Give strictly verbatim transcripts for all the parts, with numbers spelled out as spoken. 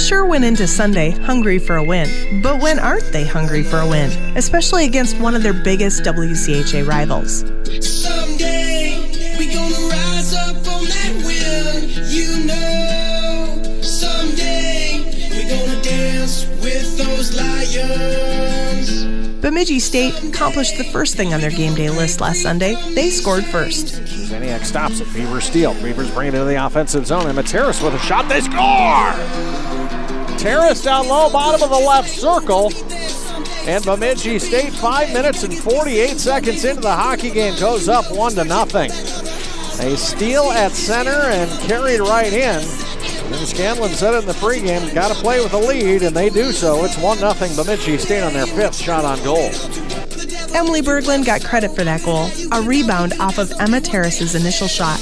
sure went into Sunday hungry for a win, but when aren't they hungry for a win? Especially against one of their biggest W C H A rivals. Someday we gonna rise up on that win, you know. Someday we gonna dance with those lions. Bemidji State accomplished the first thing on their game day list last Sunday. They scored first. Zaniak stops it. Beavers steal. Beavers bring it into the offensive zone. And Materis with a shot. They score! Terrace down low, bottom of the left circle. And Bemidji State, five minutes and forty-eight seconds into the hockey game, goes up one to nothing. A steal at center and carried right in. And Scanlon said it in the pregame, got to play with a lead, and they do so. It's one nothing Bemidji State on their fifth shot on goal. Emily Berglund got credit for that goal, a rebound off of Emma Terrace's initial shot.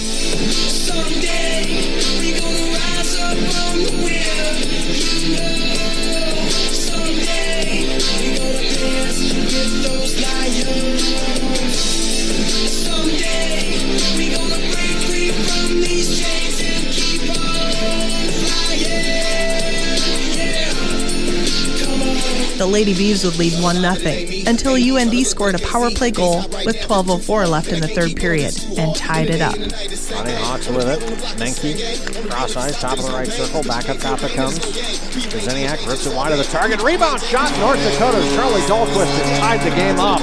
The Lady Beavs would lead one nothing until U N D scored a power play goal with twelve oh four left in the third period and tied it up. Ronnie Hawks with it. Menke, cross ice, top of the right circle, back up top it comes. Zaniak rips it wide of the target. Rebound shot, North Dakota's Charlie Dahlquist has tied the game up.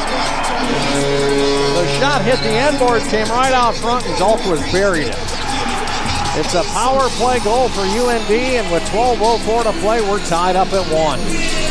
The shot hit the end boards, came right out front, and Dahlquist buried it. It's a power play goal for U N D, and with twelve oh four to play, we're tied up at one.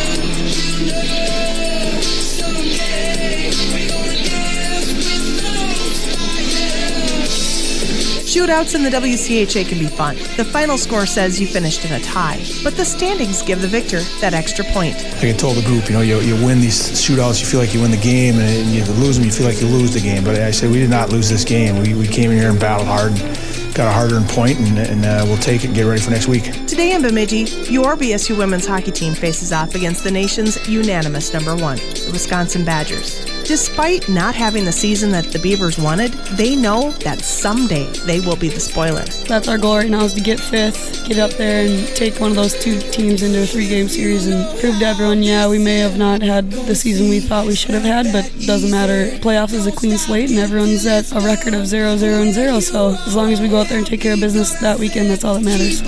Shootouts in the W C H A can be fun. The final score says you finished in a tie, but the standings give the victor that extra point. Like I told the group, you know, you, you win these shootouts, you feel like you win the game, and you lose them, you feel like you lose the game. But I said we did not lose this game. We, we came in here and battled hard, and got a hard-earned point, and, and uh, we'll take it and get ready for next week. Today in Bemidji, your B S U women's hockey team faces off against the nation's unanimous number one, the Wisconsin Badgers. Despite not having the season that the Beavers wanted, they know that someday they will be the spoiler. That's our goal right now, is to get fifth, get up there and take one of those two teams into a three-game series and prove to everyone, yeah, we may have not had the season we thought we should have had, but it doesn't matter. Playoffs is a clean slate, and everyone's at a record of zero, zero, and zero, so as long as we go out there and take care of business that weekend, that's all that matters.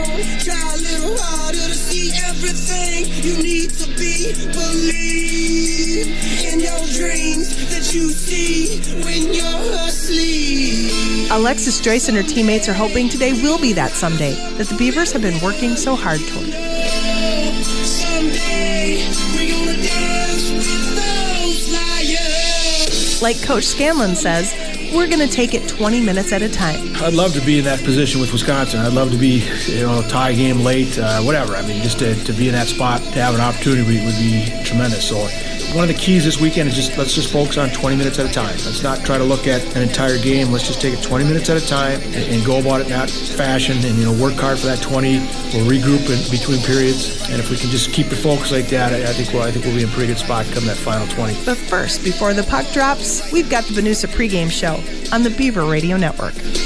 You need to be believe in your dreams that you see when you're asleep. Alexis Joyce and her teammates are hoping today will be that someday that the Beavers have been working so hard toward. Someday we're gonna dance with those liars. Like Coach Scanlon says, we're going to take it twenty minutes at a time. I'd love to be in that position with Wisconsin. I'd love to be, you know, tie game late, uh, whatever. I mean, just to, to be in that spot, to have an opportunity would be tremendous. So one of the keys this weekend is just let's just focus on twenty minutes at a time. Let's not try to look at an entire game. Let's just take it twenty minutes at a time and, and go about it in that fashion, and, you know, work hard for that twenty. We'll regroup in between periods, and if we can just keep it focused like that, I, I think we'll I think we'll be in a pretty good spot come that final twenty. But first, before the puck drops, we've got the Benusa pregame show on the Beaver Radio Network.